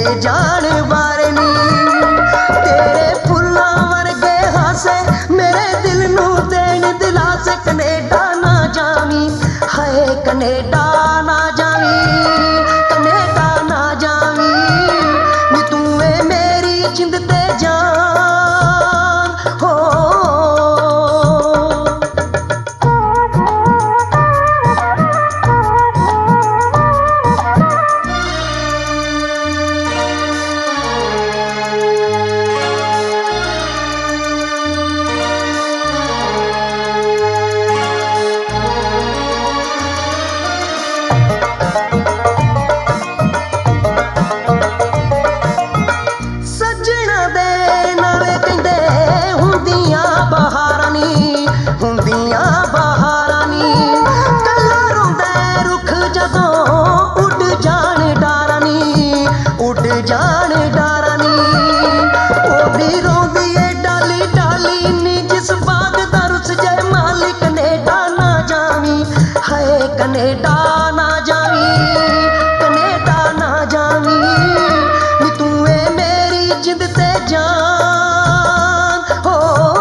जान बारे नी तेरे फुल्लां वर्गे हासे मेरे दिल नू देन दिलासे कनेडा ना जावी हाय कनेडा ना जावी कनेडा ना जावी नी तू है मेरी जिंद ते जान हो। जान डारानी ओ भी रोंदी है डाली डाली नी जिस बाग दा रुस जाए मालिक कनेडा ना जावी हाय कनेडा ना जावी कनेडा ना जावी नी तू है मेरी जिंद ते जान हो।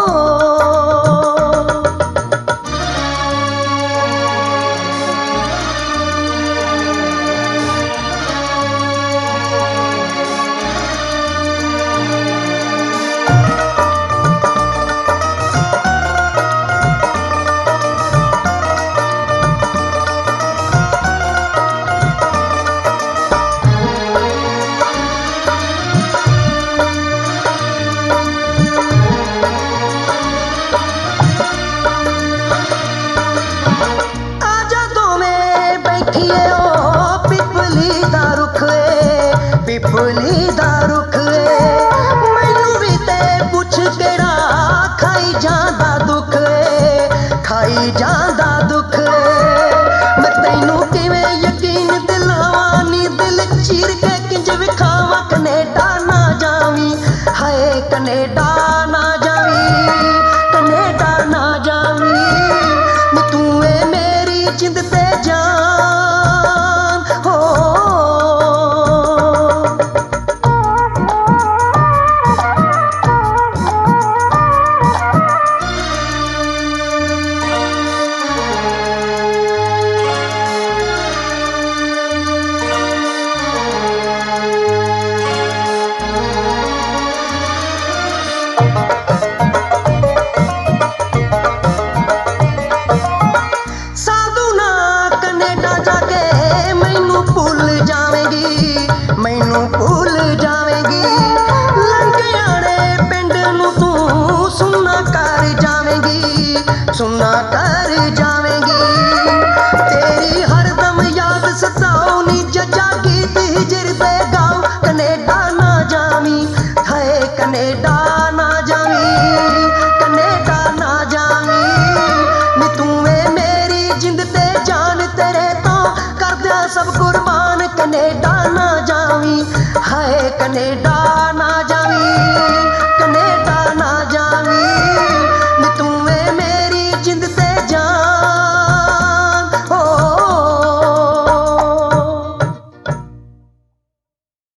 पिपली दा रुख मैनू भी ते पुछ केड़ा खाई जांदा दुख खाई जांदा दुख मैं तैनू किवें यकीन दिलावां नी दिल चीर के किंज विखावां कनेडा ना जावी हाय कनेडा ना जावी कनेडा ना जावी नी तू है मेरी जिंद ते जान हो। मैनू भूल जावेगी लंघियाने पिंड नू तू सुना कर जावेगी सुना कर जावेगी तेरी हरदम याद सताऊनी जजा गीत हिजर दे गाओ कनेडा ना जावी हाय कनेडा ना जावी कनेडा ना जावी नी तू है मेरी जिंद ते जान तेरे तो कर दिया सब कुर्बान कनेडा ना जावी हाय कनेडा।